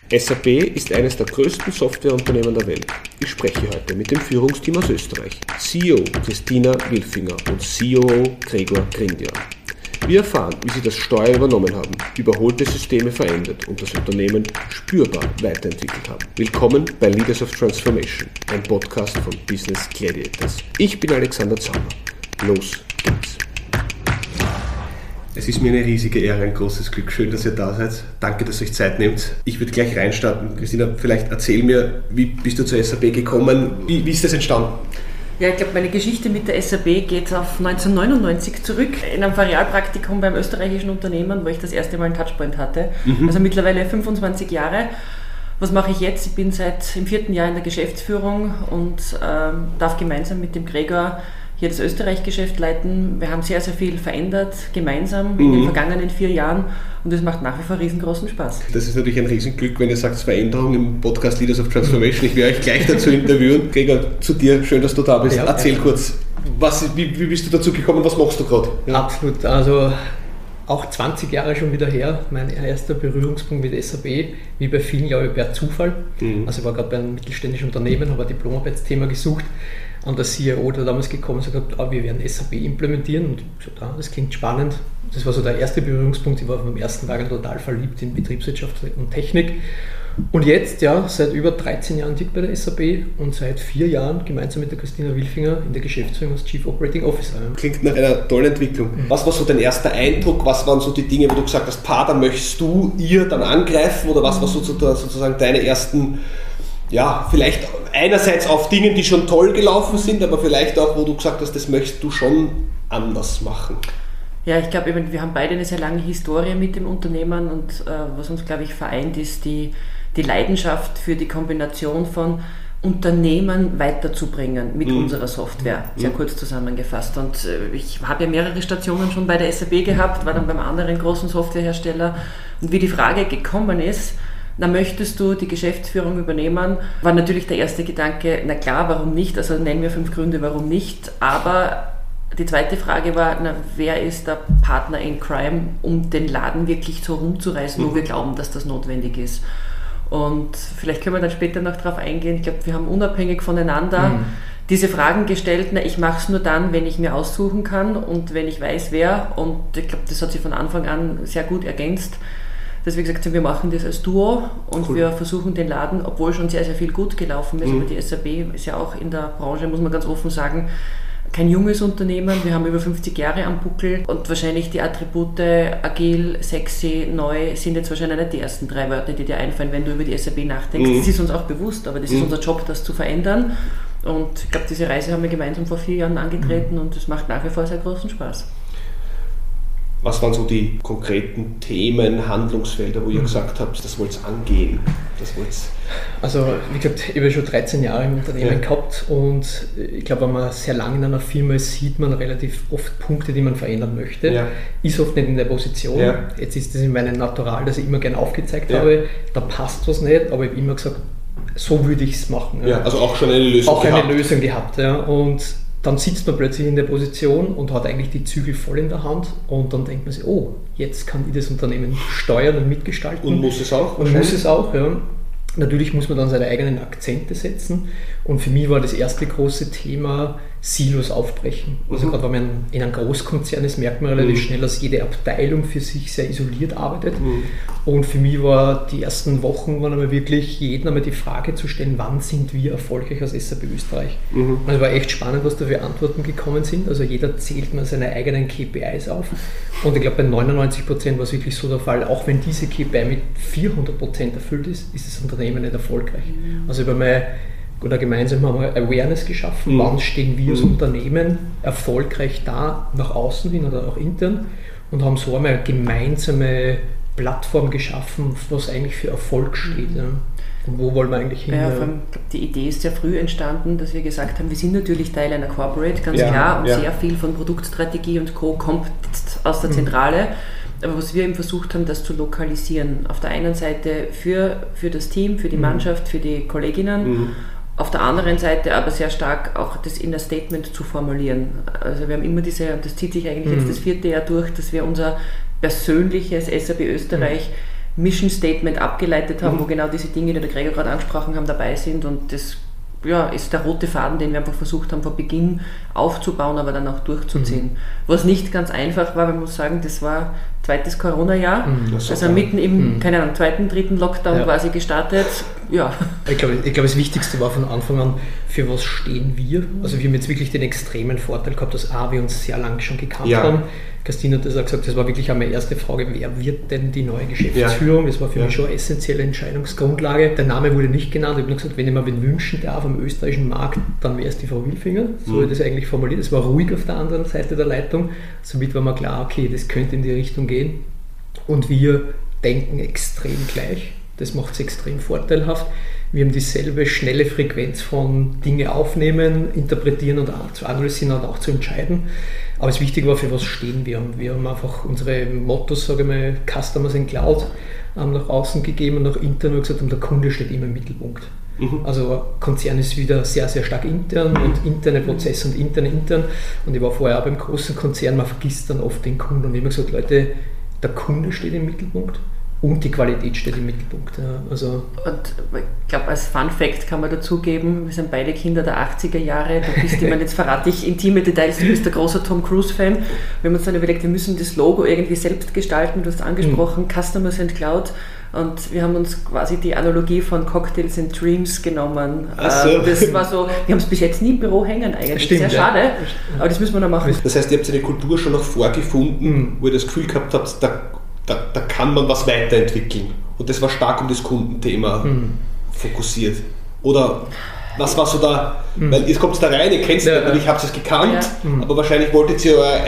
SAP ist eines der größten Softwareunternehmen der Welt. Ich spreche heute mit dem Führungsteam aus Österreich, CEO Christina Wilfinger und COO Gregor Grindia. Wir erfahren, wie sie das Steuer übernommen haben, überholte Systeme verändert und das Unternehmen spürbar weiterentwickelt haben. Willkommen bei Leaders of Transformation, ein Podcast von Business Gladiators. Ich bin Alexander Zauber. Los geht's. Es ist mir eine riesige Ehre, ein großes Glück. Schön, dass ihr da seid. Danke, dass ihr euch Zeit nehmt. Ich würde gleich reinstarten. Christina, vielleicht erzähl mir, wie bist du zur SAP gekommen? Wie ist das entstanden? Ja, ich glaube, meine Geschichte mit der SAP geht auf 1999 zurück. In einem Ferialpraktikum beim österreichischen Unternehmen, wo ich das erste Mal einen Touchpoint hatte. Also mittlerweile 25 Jahre. Was mache ich jetzt? Ich bin seit im 4. Jahr in der Geschäftsführung und darf gemeinsam mit dem Gregor hier das Österreich-Geschäft leiten. Wir haben sehr, sehr viel verändert, gemeinsam in den vergangenen 4 Jahren und es macht nach wie vor riesengroßen Spaß. Das ist natürlich ein Riesenglück, wenn ihr sagt, Veränderung im Podcast Leaders of Transformation. Ich werde euch gleich dazu intervieuen. Gregor, zu dir, schön, dass du da bist. Ja, erzähl kurz, wie bist du dazu gekommen, was machst du gerade? Ja. Absolut, also auch 20 Jahre schon wieder her, mein erster Berührungspunkt mit SAP, wie bei vielen, glaube ich, per Zufall. Also ich war gerade bei einem mittelständischen Unternehmen, habe ein Diplomarbeitsthema gesucht. Und der CEO, der damals gekommen ist, hat gesagt, wir werden SAP implementieren. Und ich gesagt, das klingt spannend. Das war so der erste Berührungspunkt. Ich war vom ersten Tag total verliebt in Betriebswirtschaft und Technik. Und jetzt, ja, seit über 13 Jahren bei der SAP und seit 4 Jahren gemeinsam mit der Christina Wilfinger in der Geschäftsführung als Chief Operating Officer. Klingt nach einer tollen Entwicklung. Was war so dein erster Eindruck? Was waren so die Dinge, wo du gesagt hast, da möchtest du ihr dann angreifen? Oder was war sozusagen deine ersten, ja, vielleicht einerseits auf Dingen, die schon toll gelaufen sind, aber vielleicht auch, wo du gesagt hast, das möchtest du schon anders machen? Ja, ich glaube, wir haben beide eine sehr lange Historie mit dem Unternehmen und was uns, glaube ich, vereint, ist die Leidenschaft für die Kombination von Unternehmen weiterzubringen mit unserer Software, sehr kurz zusammengefasst. Und ich habe ja mehrere Stationen schon bei der SAP gehabt, war dann beim anderen großen Softwarehersteller und wie die Frage gekommen ist, möchtest du die Geschäftsführung übernehmen, war natürlich der erste Gedanke, na klar, warum nicht, also nennen wir 5 Gründe, warum nicht, aber die zweite Frage war, wer ist der Partner in Crime, um den Laden wirklich so rumzureißen, wo wir glauben, dass das notwendig ist. Und vielleicht können wir dann später noch darauf eingehen, ich glaube, wir haben unabhängig voneinander diese Fragen gestellt, ich mache es nur dann, wenn ich mir aussuchen kann und wenn ich weiß, wer, und ich glaube, das hat sich von Anfang an sehr gut ergänzt, dass wir gesagt haben, wir machen das als Duo und wir versuchen den Laden, obwohl schon sehr, sehr viel gut gelaufen ist, aber die SAP ist ja auch in der Branche, muss man ganz offen sagen, kein junges Unternehmen, wir haben über 50 Jahre am Buckel und wahrscheinlich die Attribute agil, sexy, neu sind jetzt wahrscheinlich nicht die ersten 3 Wörter, die dir einfallen, wenn du über die SAP nachdenkst. Das ist uns auch bewusst, aber das ist unser Job, das zu verändern und ich glaube, diese Reise haben wir gemeinsam vor 4 Jahren angetreten und es macht nach wie vor sehr großen Spaß. Was waren so die konkreten Themen, Handlungsfelder, wo ihr gesagt habt, das wollt ihr angehen? Also wie gesagt, ich habe schon 13 Jahre im Unternehmen gehabt und ich glaube, wenn man sehr lange in einer Firma ist, sieht man relativ oft Punkte, die man verändern möchte. Ist oft nicht in der Position. Jetzt ist das in meinem Natural, dass ich immer gerne aufgezeigt habe, da passt was nicht, aber ich habe immer gesagt, so würde ich es machen. Also auch schon eine Lösung gehabt. Eine Lösung gehabt, und dann sitzt man plötzlich in der Position und hat eigentlich die Zügel voll in der Hand und dann denkt man sich, jetzt kann ich das Unternehmen steuern und mitgestalten. Und muss es auch? Ja. Natürlich muss man dann seine eigenen Akzente setzen und für mich war das erste große Thema Silos aufbrechen. Also gerade wenn man in einem Großkonzern ist, merkt man relativ schnell, dass jede Abteilung für sich sehr isoliert arbeitet. Und für mich war die ersten Wochen einmal wirklich jedem einmal die Frage zu stellen, wann sind wir erfolgreich als SAP Österreich? Und es war echt spannend, was da für Antworten gekommen sind. Also jeder zählt mal seine eigenen KPIs auf. Und ich glaube, bei 99% war es wirklich so der Fall, auch wenn diese KPI mit 400% erfüllt ist, ist das Unternehmen nicht erfolgreich. Also gemeinsam haben wir Awareness geschaffen, wann stehen wir als Unternehmen erfolgreich da, nach außen hin oder auch intern und haben so einmal eine gemeinsame Plattform geschaffen, was eigentlich für Erfolg steht. Und wo wollen wir eigentlich hin? Ja, die Idee ist sehr früh entstanden, dass wir gesagt haben, wir sind natürlich Teil einer Corporate, ganz klar, und sehr viel von Produktstrategie und Co. kommt jetzt aus der Zentrale. Aber was wir eben versucht haben, das zu lokalisieren. Auf der einen Seite für das Team, für die Mannschaft, für die Kolleginnen. Auf der anderen Seite aber sehr stark auch das in der Statement zu formulieren. Also wir haben immer das zieht sich eigentlich jetzt das 4. Jahr durch, dass wir unser persönliches SAP Österreich Mission Statement abgeleitet haben, wo genau diese Dinge, die der Gregor gerade angesprochen haben, dabei sind, und das ist der rote Faden, den wir einfach versucht haben, von Beginn aufzubauen, aber dann auch durchzuziehen. Was nicht ganz einfach war, man muss sagen, das war zweites Corona-Jahr, also mitten im, keine Ahnung, zweiten, dritten Lockdown quasi gestartet. Ja. Ich glaube, das Wichtigste war von Anfang an, für was stehen wir? Also wir haben jetzt wirklich den extremen Vorteil gehabt, dass wir uns sehr lange schon gekannt haben. Christine hat das auch gesagt, das war wirklich auch meine erste Frage, wer wird denn die neue Geschäftsführung? Das war für mich schon eine essentielle Entscheidungsgrundlage. Der Name wurde nicht genannt, ich habe nur gesagt, wenn ich mir wen wünschen darf am österreichischen Markt, dann wäre es die Frau Wilfinger. So habe ich das eigentlich formuliert. Es war ruhig auf der anderen Seite der Leitung. Somit war mir klar, okay, das könnte in die Richtung gehen. Und wir denken extrem gleich. Das macht es extrem vorteilhaft. Wir haben dieselbe schnelle Frequenz von Dinge aufnehmen, interpretieren und auch zu analysieren und auch zu entscheiden. Aber das Wichtige war, für was stehen wir. Und wir haben einfach unsere Mottos, sage ich mal, Customers in Cloud, nach außen gegeben und nach intern und gesagt, und der Kunde steht immer im Mittelpunkt. Also Konzern ist wieder sehr, sehr stark intern und interne Prozesse und intern. Und ich war vorher auch beim großen Konzern, man vergisst dann oft den Kunden. Und wir haben gesagt, Leute, der Kunde steht im Mittelpunkt. Und die Qualität steht im Mittelpunkt. Ja. Also und ich glaube, als Fun Fact kann man dazugeben, wir sind beide Kinder der 80er Jahre, du bist immer, jetzt verrate ich intime Details, du bist der große Tom Cruise-Fan. Wir haben uns dann überlegt, wir müssen das Logo irgendwie selbst gestalten, du hast angesprochen, Customers and Cloud, und wir haben uns quasi die Analogie von Cocktails and Dreams genommen. So. Das war so, wir haben es bis jetzt nie im Büro hängen eigentlich, stimmt, sehr schade, aber das müssen wir noch machen. Das heißt, ihr habt eine Kultur schon noch vorgefunden, wo ihr das Gefühl gehabt habt, da kann man was weiterentwickeln. Und das war stark um das Kundenthema fokussiert. Oder was war so da? Weil ihr kommt da rein, ihr kennt es natürlich, habt es gekannt, aber wahrscheinlich wolltet ihr eure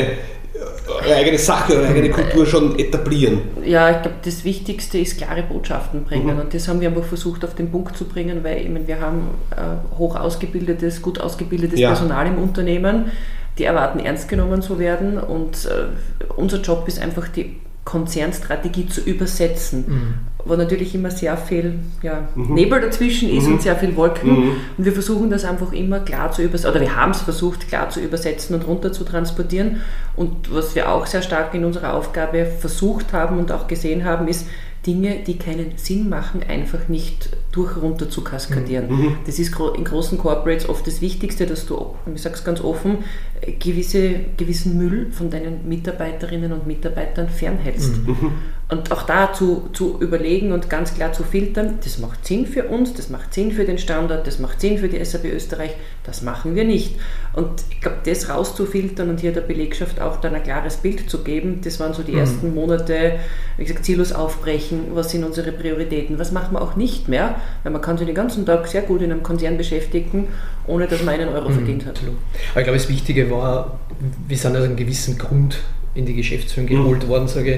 eigene Sache, eure eigene Kultur schon etablieren. Ja, ich glaube, das Wichtigste ist klare Botschaften bringen. Und das haben wir einfach versucht auf den Punkt zu bringen, weil ich meine, wir haben hoch ausgebildetes, gut ausgebildetes Personal im Unternehmen, die erwarten, ernst genommen zu werden, und unser Job ist einfach, die Konzernstrategie zu übersetzen, wo natürlich immer sehr viel Nebel dazwischen ist und sehr viel Wolken, und wir versuchen das einfach immer klar zu übersetzen, oder wir haben es versucht klar zu übersetzen und runter zu transportieren, und was wir auch sehr stark in unserer Aufgabe versucht haben und auch gesehen haben, ist, Dinge, die keinen Sinn machen, einfach nicht runter zu kaskadieren. Das ist in großen Corporates oft das Wichtigste, dass du, ich sage es ganz offen, gewissen Müll von deinen Mitarbeiterinnen und Mitarbeitern fernhältst. Und auch da zu überlegen und ganz klar zu filtern, das macht Sinn für uns, das macht Sinn für den Standort, das macht Sinn für die SAP Österreich, das machen wir nicht. Und ich glaube, das rauszufiltern und hier der Belegschaft auch dann ein klares Bild zu geben, das waren so die ersten Monate, wie gesagt, Silos aufbrechen, was sind unsere Prioritäten, was machen wir auch nicht mehr, weil man kann sich den ganzen Tag sehr gut in einem Konzern beschäftigen, ohne dass man einen Euro verdient hat. Aber ich glaube, das Wichtige war, wir sind aus einem gewissen Grund in die Geschäftsführung geholt worden, sage ich,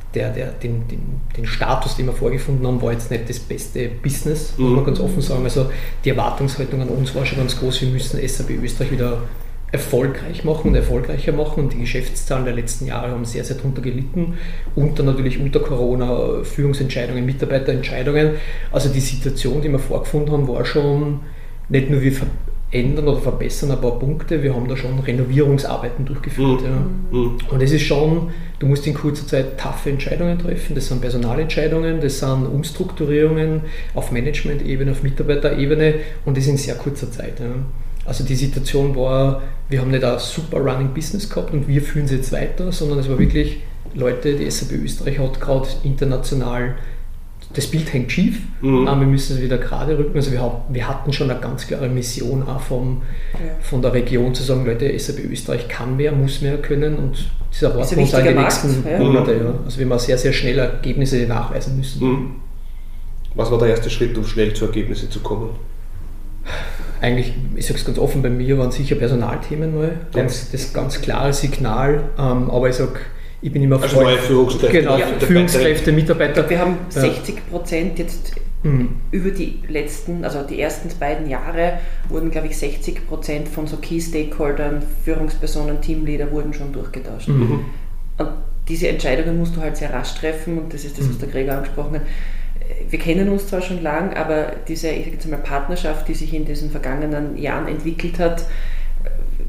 den Status, den wir vorgefunden haben, war jetzt nicht das beste Business, muss man ganz offen sagen. Also die Erwartungshaltung an uns war schon ganz groß, wir müssen SAP Österreich wieder erfolgreich machen und erfolgreicher machen, und die Geschäftszahlen der letzten Jahre haben sehr, sehr darunter gelitten, und dann natürlich unter Corona Führungsentscheidungen, Mitarbeiterentscheidungen. Also die Situation, die wir vorgefunden haben, war schon nicht nur, wir verändern oder verbessern ein paar Punkte, wir haben da schon Renovierungsarbeiten durchgeführt. Und es ist schon, du musst in kurzer Zeit taffe Entscheidungen treffen, das sind Personalentscheidungen, das sind Umstrukturierungen auf Management-Ebene, auf Mitarbeiterebene, und das in sehr kurzer Zeit. Also die Situation war, wir haben nicht ein super Running Business gehabt und wir führen es jetzt weiter, sondern es war wirklich, Leute, die SAP Österreich hat gerade international, das Bild hängt schief, wir müssen es wieder gerade rücken. Also wir hatten schon eine ganz klare Mission auch von der Region zu sagen, Leute, SAP Österreich kann mehr, muss mehr können, und das erwarten wir uns in den nächsten Monaten. Ja. Also wir haben sehr, sehr schnell Ergebnisse nachweisen müssen. Was war der erste Schritt, um schnell zu Ergebnissen zu kommen? Eigentlich, ich sage es ganz offen, bei mir waren sicher Personalthemen neu, das ganz klare Signal, aber ich sage, ich bin immer also neue Führungskräfte. Genau, Führungskräfte, Mitarbeiter. Wir haben 60% jetzt über die letzten, also die ersten beiden Jahre wurden, glaube ich, 60% von so Key-Stakeholdern, Führungspersonen, Teamleader wurden schon durchgetauscht. Und diese Entscheidungen musst du halt sehr rasch treffen, und das ist das, was der Gregor angesprochen hat. Wir kennen uns zwar schon lang, aber diese, ich sage jetzt mal, Partnerschaft, die sich in diesen vergangenen Jahren entwickelt hat,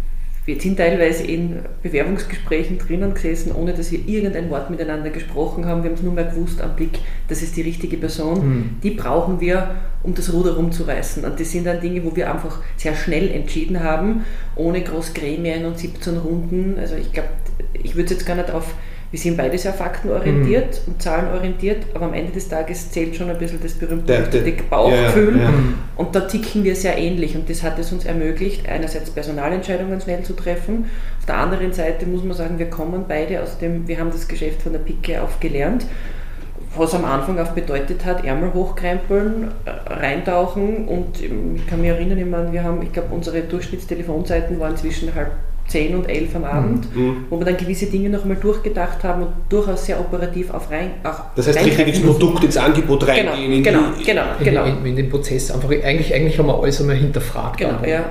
wir sind teilweise in Bewerbungsgesprächen drinnen gesessen, ohne dass wir irgendein Wort miteinander gesprochen haben. Wir haben es nur mehr gewusst am Blick, das ist die richtige Person. Die brauchen wir, um das Ruder rumzureißen. Und das sind dann Dinge, wo wir einfach sehr schnell entschieden haben, ohne groß Gremien und 17 Runden. Also ich glaube, ich würde jetzt gar nicht auf, wir sind beide sehr faktenorientiert und zahlenorientiert, aber am Ende des Tages zählt schon ein bisschen das berühmte Bauchgefühl. Und da ticken wir sehr ähnlich und das hat es uns ermöglicht, einerseits Personalentscheidungen schnell zu treffen. Auf der anderen Seite muss man sagen, wir kommen beide wir haben das Geschäft von der Pike auf gelernt, was am Anfang auch bedeutet hat, Ärmel hochkrempeln, reintauchen und ich kann mich erinnern, ich glaube, unsere Durchschnittstelefonzeiten waren zwischen 10 und 11 am Abend, wo wir dann gewisse Dinge noch einmal durchgedacht haben und durchaus sehr operativ das heißt, richtig ins Produkt, ins Angebot reingehen. Genau. In den Prozess einfach, eigentlich haben wir alles einmal hinterfragt.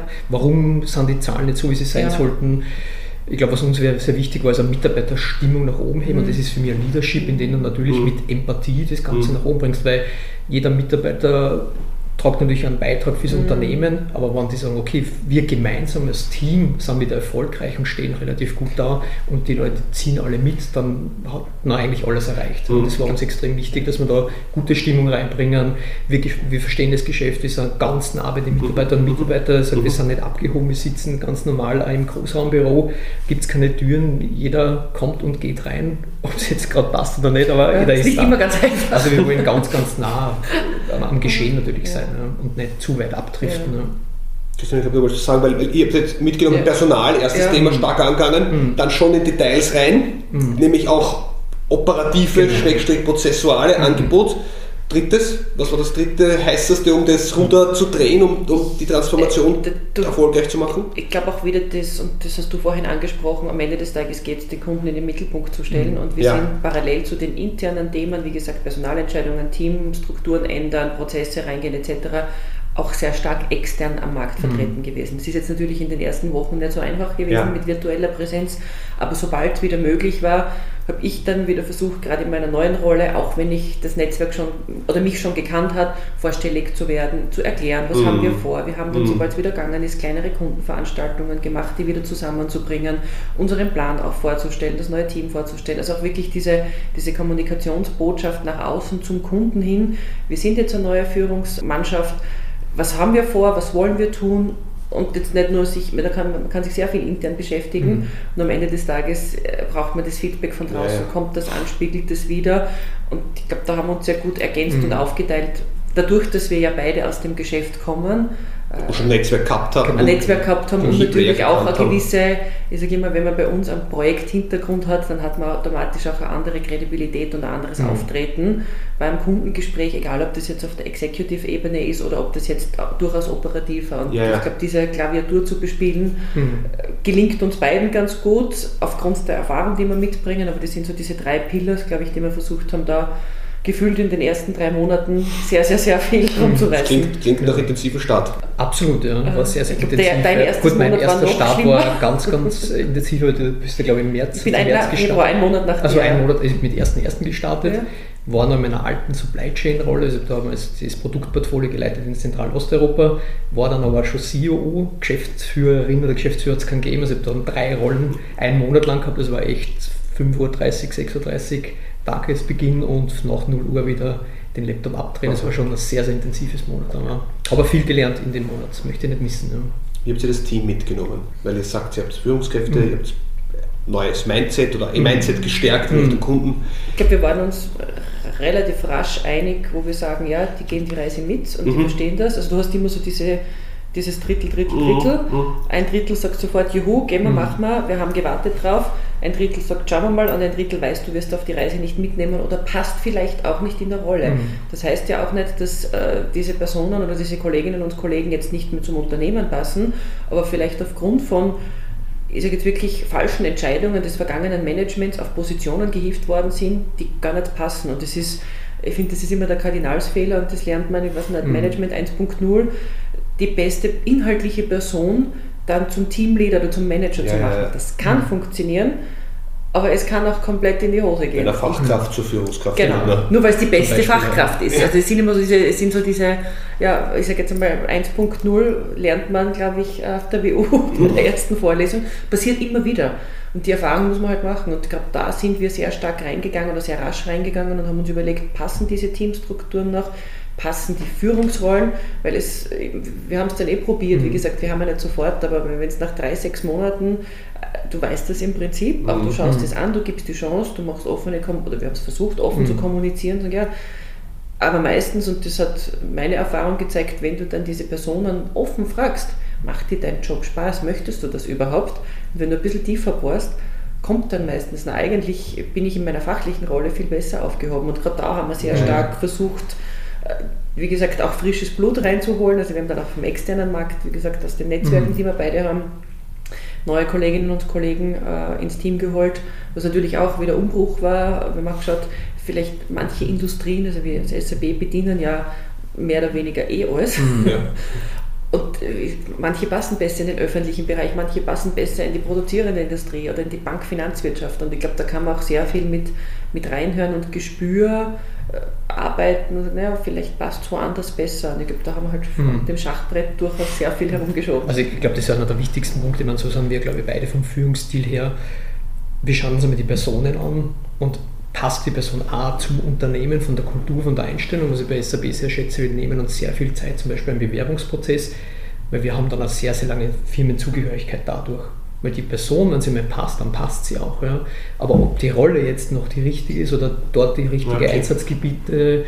Warum sind die Zahlen nicht so, wie sie sein sollten? Ich glaube, was uns sehr wichtig war, ist eine Mitarbeiterstimmung nach oben heben und das ist für mich ein Leadership, in dem du natürlich mit Empathie das Ganze nach oben bringst, weil jeder Mitarbeiter tragt natürlich einen Beitrag fürs Unternehmen, aber wenn die sagen, okay, wir gemeinsam als Team sind wieder erfolgreich und stehen relativ gut da und die Leute ziehen alle mit, dann hat man eigentlich alles erreicht. Und das war uns extrem wichtig, dass wir da gute Stimmung reinbringen. Wir verstehen das Geschäft, wir sind ganz nah bei den Mitarbeiterinnen und Mitarbeitern, also wir sind nicht abgehoben, wir sitzen ganz normal im Großraumbüro, gibt es keine Türen, jeder kommt und geht rein, ob es jetzt gerade passt oder nicht, aber jeder ist da. Immer ganz einfach. Also wir wollen ganz nah am Geschehen natürlich sein. Und nicht zu weit abdriften. Christian, ich wollte sagen, weil ihr habt jetzt mitgenommen, Personal, erstes Thema stark angegangen, dann schon in Details rein, nämlich auch operative, prozessuale Angebot. Drittes, was war das dritte heißeste, um das Ruder zu drehen, um die Transformation erfolgreich zu machen? Ich glaube auch wieder das, und das hast du vorhin angesprochen, am Ende des Tages geht es, den Kunden in den Mittelpunkt zu stellen und wir sind parallel zu den internen Themen, wie gesagt, Personalentscheidungen, Teamstrukturen ändern, Prozesse reingehen etc., auch sehr stark extern am Markt vertreten gewesen. Es ist jetzt natürlich in den ersten Wochen nicht so einfach gewesen mit virtueller Präsenz, aber sobald es wieder möglich war, habe ich dann wieder versucht, gerade in meiner neuen Rolle, auch wenn ich das Netzwerk schon oder mich schon gekannt hat, vorstellig zu werden, zu erklären, was haben wir vor. Wir haben dann, sobald es wieder gegangen ist, kleinere Kundenveranstaltungen gemacht, die wieder zusammenzubringen, unseren Plan auch vorzustellen, das neue Team vorzustellen. Also auch wirklich diese Kommunikationsbotschaft nach außen zum Kunden hin. Wir sind jetzt eine neue Führungsmannschaft. Was haben wir vor, was wollen wir tun und jetzt nicht nur man kann sich sehr viel intern beschäftigen und am Ende des Tages braucht man das Feedback von draußen, kommt das an, spiegelt das wieder und ich glaube, da haben wir uns sehr gut ergänzt und aufgeteilt, dadurch, dass wir ja beide aus dem Geschäft kommen. Schon ein Netzwerk gehabt haben. Ein Netzwerk gehabt haben und natürlich auch eine gewisse, ich sage immer, wenn man bei uns einen Projekthintergrund hat, dann hat man automatisch auch eine andere Kredibilität und ein anderes Auftreten beim Kundengespräch, egal ob das jetzt auf der Executive-Ebene ist oder ob das jetzt durchaus operativer. Und ich glaube, diese Klaviatur zu bespielen, gelingt uns beiden ganz gut, aufgrund der Erfahrung, die wir mitbringen, aber das sind so diese 3 Pillars, glaube ich, die wir versucht haben, da gefühlt in den ersten 3 Monaten sehr, sehr, sehr viel rumzureißen. Klingt nach intensiver Start. Absolut, war sehr, sehr intensiv. Mein erster Start war ganz, ganz intensiv, du bist ja, glaube ich, im März gestartet. Ein Monat nach Also ein Monat mit 1.1. gestartet, war noch in meiner alten Supply Chain Rolle, also da haben wir das Produktportfolio geleitet in Zentralosteuropa, war dann aber schon COO, Geschäftsführerin oder Geschäftsführer hat es keinen gegeben, also ich habe da 3 Rollen einen Monat lang gehabt, das war echt 5:30 Uhr, 6:30 Uhr Tagesbeginn und nach 0 Uhr wieder den Laptop abdrehen. Das war schon ein sehr, sehr intensives Monat. Aber viel gelernt in dem Monat, das möchte ich nicht missen. Wie habt ihr das Team mitgenommen? Weil ihr sagt, ihr habt Führungskräfte, ihr habt neues Mindset oder ein Mindset gestärkt mit den Kunden. Ich glaube, wir waren uns relativ rasch einig, wo wir sagen, ja, die gehen die Reise mit und die verstehen das. Also du hast immer so dieses Drittel. Ein Drittel sagt sofort, juhu, gehen wir, machen wir haben gewartet drauf. Ein Drittel sagt, schauen wir mal, und ein Drittel weißt, du wirst auf die Reise nicht mitnehmen oder passt vielleicht auch nicht in der Rolle. Das heißt ja auch nicht, dass diese Personen oder diese Kolleginnen und Kollegen jetzt nicht mehr zum Unternehmen passen, aber vielleicht aufgrund von, ich sage jetzt wirklich, falschen Entscheidungen des vergangenen Managements auf Positionen gehievt worden sind, die gar nicht passen. Und das ist, ich finde, das ist immer der Kardinalsfehler und das lernt man, ich weiß nicht, Management 1.0, die beste inhaltliche Person dann zum Teamleader oder zum Manager zu machen. Das kann funktionieren, aber es kann auch komplett in die Hose gehen. Einer Fachkraft zur Führungskraft. Genau, nur weil es die beste Beispiel, Fachkraft ist. Also es sind immer so diese, ja, ich sage jetzt einmal 1.0 lernt man, glaube ich, auf der WU in der ersten Vorlesung, passiert immer wieder. Und die Erfahrung muss man halt machen. Und ich glaube, da sind wir sehr stark reingegangen oder sehr rasch reingegangen und haben uns überlegt, passen diese Teamstrukturen noch, passen die Führungsrollen, weil wir haben es dann probiert, wie gesagt, wir haben ja nicht sofort, aber wenn es nach 3-6 Monaten, du weißt das im Prinzip, auch du schaust es an, du gibst die Chance, du machst oder wir haben es versucht, offen zu kommunizieren, und ja, aber meistens, und das hat meine Erfahrung gezeigt, wenn du dann diese Personen offen fragst, macht dir dein Job Spaß, möchtest du das überhaupt? Und wenn du ein bisschen tiefer bohrst, kommt dann meistens, na eigentlich bin ich in meiner fachlichen Rolle viel besser aufgehoben, und gerade da haben wir sehr stark versucht, wie gesagt, auch frisches Blut reinzuholen. Also wir haben dann auch vom externen Markt, wie gesagt, aus den Netzwerken, die wir beide haben, neue Kolleginnen und Kollegen ins Team geholt, was natürlich auch wieder Umbruch war. Wir haben auch geschaut, vielleicht manche Industrien, also wir als SAP bedienen ja mehr oder weniger alles. Ja. Und manche passen besser in den öffentlichen Bereich, manche passen besser in die produzierende Industrie oder in die Bankfinanzwirtschaft. Und ich glaube, da kann man auch sehr viel mit reinhören und Gespür arbeiten. Und, naja, vielleicht passt es woanders besser. Und ich glaube, da haben wir halt auf dem Schachbrett durchaus sehr viel herumgeschoben. Also ich glaube, das ist einer der wichtigsten Punkte, so sagen wir, glaube ich, beide vom Führungsstil her. Wir schauen uns einmal die Personen an und passt die Person A zum Unternehmen, von der Kultur, von der Einstellung. Was ich bei SAP sehr schätze, wir nehmen uns sehr viel Zeit, zum Beispiel im Bewerbungsprozess, weil wir haben dann eine sehr, sehr lange Firmenzugehörigkeit dadurch. Weil die Person, wenn sie mal passt, dann passt sie auch. Ja. Aber ob die Rolle jetzt noch die richtige ist oder dort die richtige Einsatzgebiete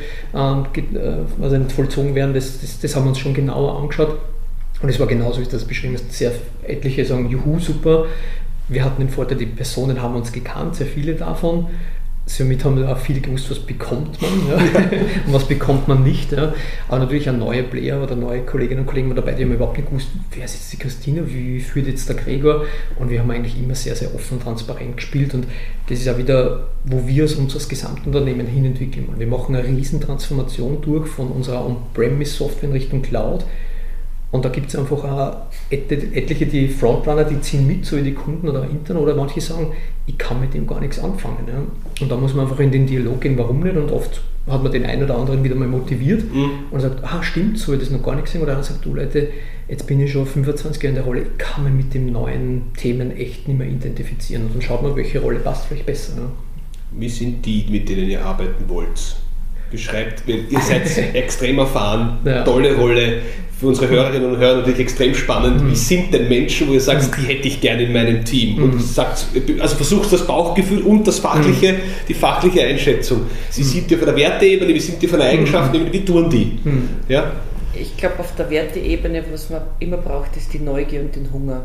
vollzogen werden, das haben wir uns schon genauer angeschaut. Und es war genauso, wie ich das beschrieben habe. Sehr etliche sagen, juhu, super. Wir hatten den Vorteil, die Personen haben uns gekannt, sehr viele davon. Somit haben wir auch viele gewusst, was bekommt man und was bekommt man nicht. Ja. Aber natürlich ein neuer Player oder neue Kolleginnen und Kollegen dabei, die haben überhaupt nicht gewusst, wer ist jetzt die Christina, wie führt jetzt der Gregor. Und wir haben eigentlich immer sehr, sehr offen und transparent gespielt. Und das ist auch wieder, wo wir uns als Gesamtunternehmen hinentwickeln. Wir machen eine Riesentransformation durch von unserer On-Premise-Software in Richtung Cloud. Und da gibt es einfach auch etliche, die Frontrunner, die ziehen mit, so wie die Kunden oder intern, oder manche sagen, ich kann mit dem gar nichts anfangen. Ja. Und da muss man einfach in den Dialog gehen, warum nicht? Und oft hat man den einen oder anderen wieder mal motiviert und sagt, stimmt, so habe ich das noch gar nicht gesehen. Oder einer sagt, du Leute, jetzt bin ich schon 25 Jahre in der Rolle, ich kann mich mit den neuen Themen echt nicht mehr identifizieren. Und dann schaut man, welche Rolle passt vielleicht besser. Ja. Wie sind die, mit denen ihr arbeiten wollt? Beschreibt, ihr seid extrem erfahren, tolle Rolle, für unsere Hörerinnen und Hörer natürlich extrem spannend. Wie sind denn Menschen, wo ihr sagt, die hätte ich gerne in meinem Team? Und sagt, also versucht das Bauchgefühl und das fachliche, die fachliche Einschätzung. Sie sind ja von der Werteebene, wie sind die von der Eigenschaften, wie tun die? Ja? Ich glaube, auf der Werteebene, was man immer braucht, ist die Neugier und den Hunger.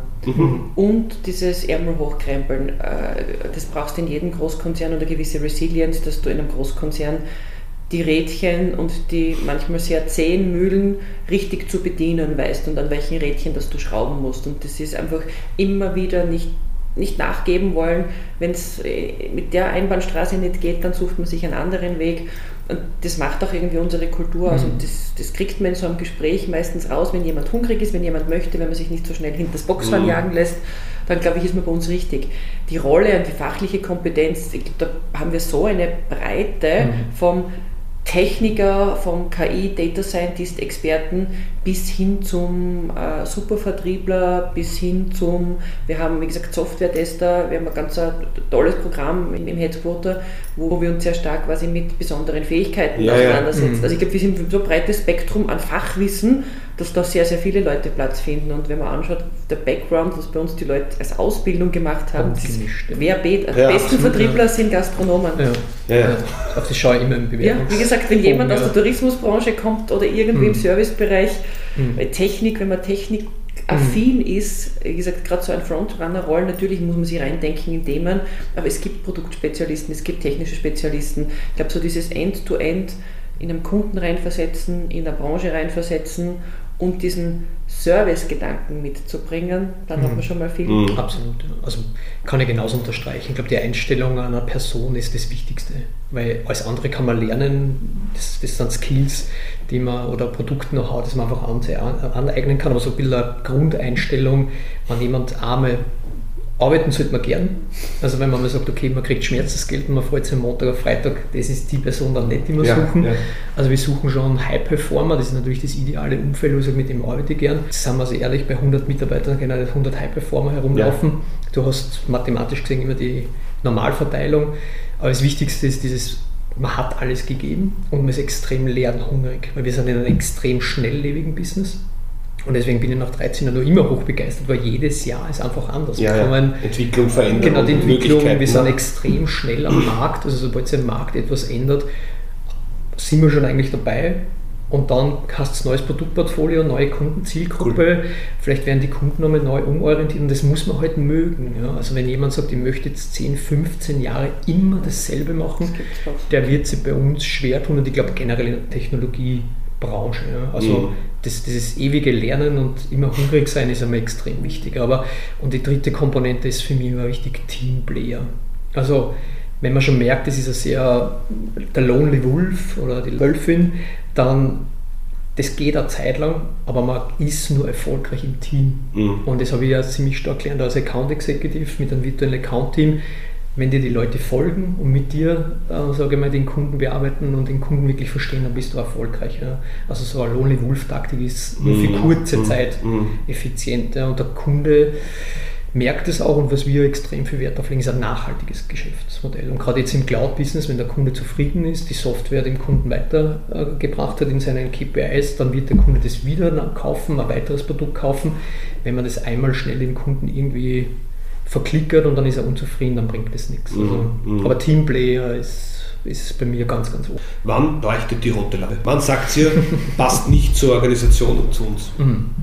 Und dieses Ärmel hochkrempeln. Das brauchst du in jedem Großkonzern, oder gewisse Resilienz, dass du in einem Großkonzern die Rädchen und die manchmal sehr zähen Mühlen richtig zu bedienen weißt und an welchen Rädchen das du schrauben musst. Und das ist einfach immer wieder nicht nachgeben wollen. Wenn es mit der Einbahnstraße nicht geht, dann sucht man sich einen anderen Weg. Und das macht auch irgendwie unsere Kultur aus. Und das kriegt man in so einem Gespräch meistens raus, wenn jemand hungrig ist, wenn jemand möchte, wenn man sich nicht so schnell hinter das Boxhorn jagen lässt, dann glaube ich, ist man bei uns richtig. Die Rolle und die fachliche Kompetenz, da haben wir so eine Breite vom Techniker, vom KI, Data Scientist, Experten bis hin zum Supervertriebler, bis hin zum, wir haben wie gesagt Software-Tester, wir haben ein ganz tolles Programm im Headquarter, wo wir uns sehr stark quasi mit besonderen Fähigkeiten auseinandersetzen. Also ich glaube, wir sind so ein breites Spektrum an Fachwissen, dass da sehr, sehr viele Leute Platz finden. Und wenn man anschaut, der Background, was bei uns die Leute als Ausbildung gemacht haben, das ist querbeet. Die besten Vertriebler sind Gastronomen. Auf die schaue ich immer im Bewerbungs. Wie gesagt, wenn jemand aus der Tourismusbranche kommt oder irgendwie im Servicebereich, Technik, wenn man technikaffin ist, wie gesagt, gerade so ein Frontrunner-Roll, natürlich muss man sich reindenken in Themen, aber es gibt Produktspezialisten, es gibt technische Spezialisten. Ich glaube, so dieses End-to-End in einem Kunden reinversetzen, in der Branche reinversetzen und diesen Service-Gedanken mitzubringen, dann hat man schon mal viel. Absolut. Also kann ich genauso unterstreichen. Ich glaube, die Einstellung einer Person ist das Wichtigste, weil alles andere kann man lernen, das sind Skills, die man, oder Produkt-Know-how, das man einfach aneignen kann, aber so ein bisschen eine Grundeinstellung, wenn jemand einmal Arbeiten sollte man gern. Also wenn man mal sagt, okay, man kriegt Schmerzensgeld und man freut sich am Montag auf Freitag, das ist die Person dann nicht, die wir suchen. Ja. Also wir suchen schon High-Performer, das ist natürlich das ideale Umfeld, wo ich sage, mit dem arbeite ich gern. Sind wir also ehrlich, bei 100 Mitarbeitern können 100 High-Performer herumlaufen. Ja. Du hast mathematisch gesehen immer die Normalverteilung, aber das Wichtigste ist man hat alles gegeben und man ist extrem lernhungrig, weil wir sind in einem extrem schnelllebigen Business. Und deswegen bin ich nach 13 Jahren noch immer hochbegeistert, weil jedes Jahr ist einfach anders. Entwicklung, Veränderung. Genau, die Entwicklung, wir sind extrem schnell am Markt, also sobald sich am Markt etwas ändert, sind wir schon eigentlich dabei. Und dann hast du ein neues Produktportfolio, neue Kundenzielgruppe, vielleicht werden die Kunden nochmal neu umorientiert und das muss man halt mögen. Ja. Also wenn jemand sagt, ich möchte jetzt 10, 15 Jahre immer dasselbe machen, der wird sich bei uns schwer tun und ich glaube generell in der Technologiebranche. Ja. Also dieses ewige Lernen und immer hungrig sein ist einmal extrem wichtig. Und die dritte Komponente ist für mich immer wichtig, Teamplayer. Also wenn man schon merkt, das ist der Lonely Wolf oder die Wölfin, dann das geht eine Zeit lang, aber man ist nur erfolgreich im Team. Und das habe ich ja ziemlich stark gelernt als Account Executive mit einem virtuellen Account-Team. Wenn dir die Leute folgen und mit dir, sage ich mal, den Kunden bearbeiten und den Kunden wirklich verstehen, dann bist du erfolgreich. Ja. Also so eine Lonely Wolf-Taktik ist nur für kurze Zeit effizient. Ja. Und der Kunde merkt es auch und was wir extrem viel Wert darauf legen, ist ein nachhaltiges Geschäftsmodell. Und gerade jetzt im Cloud-Business, wenn der Kunde zufrieden ist, die Software dem Kunden weitergebracht hat in seinen KPIs, dann wird der Kunde das wieder kaufen, ein weiteres Produkt kaufen. Wenn man das einmal schnell dem Kunden irgendwie verklickert und dann ist er unzufrieden, dann bringt das nichts. Also, aber Teamplayer ist bei mir ganz, ganz hoch. Wann leuchtet die rote Lampe? Wann sagt ihr, passt nicht zur Organisation und zu uns?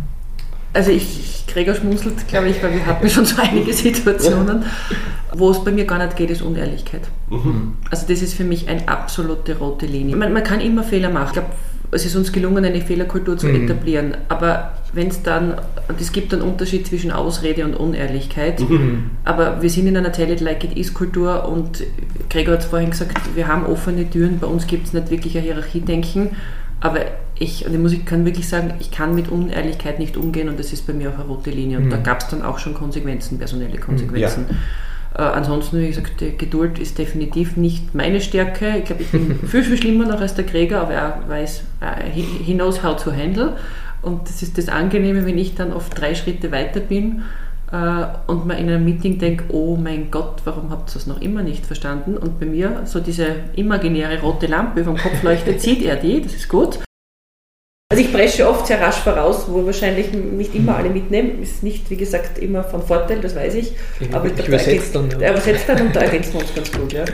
Also Gregor schmunzelt, glaube ich, weil wir hatten schon so einige Situationen, wo es bei mir gar nicht geht, ist Unehrlichkeit. Also das ist für mich eine absolute rote Linie. Man kann immer Fehler machen. Ich glaube, es ist uns gelungen, eine Fehlerkultur zu etablieren, aber wenn es dann, und es gibt einen Unterschied zwischen Ausrede und Unehrlichkeit, aber wir sind in einer Tell it like it is Kultur und Gregor hat es vorhin gesagt, wir haben offene Türen, bei uns gibt es nicht wirklich ein Hierarchiedenken, aber ich kann wirklich sagen, ich kann mit Unehrlichkeit nicht umgehen und das ist bei mir auch eine rote Linie und da gab es dann auch schon Konsequenzen, personelle Konsequenzen. Ansonsten, wie gesagt, die Geduld ist definitiv nicht meine Stärke. Ich glaube, ich bin viel, viel schlimmer noch als der Gregor, aber er weiß, he knows how to handle. Und das ist das Angenehme, wenn ich dann oft 3 Schritte weiter bin und man in einem Meeting denkt, oh mein Gott, warum habt ihr das noch immer nicht verstanden? Und bei mir so diese imaginäre rote Lampe vom Kopf leuchtet, sieht er die, das ist gut. Also ich presche oft sehr rasch voraus, wo wahrscheinlich nicht immer alle mitnehmen. Ist nicht, wie gesagt, immer von Vorteil, das weiß ich. Aber ich übersetze dann. Er übersetzt dann und da ergänzen wir uns ganz gut. Ja.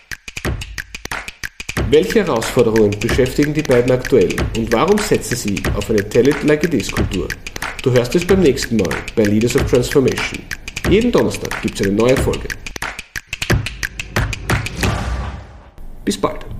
Welche Herausforderungen beschäftigen die beiden aktuell und warum setzen sie auf eine Tell it like it is Kultur? Du hörst es beim nächsten Mal bei Leaders of Transformation. Jeden Donnerstag gibt es eine neue Folge. Bis bald.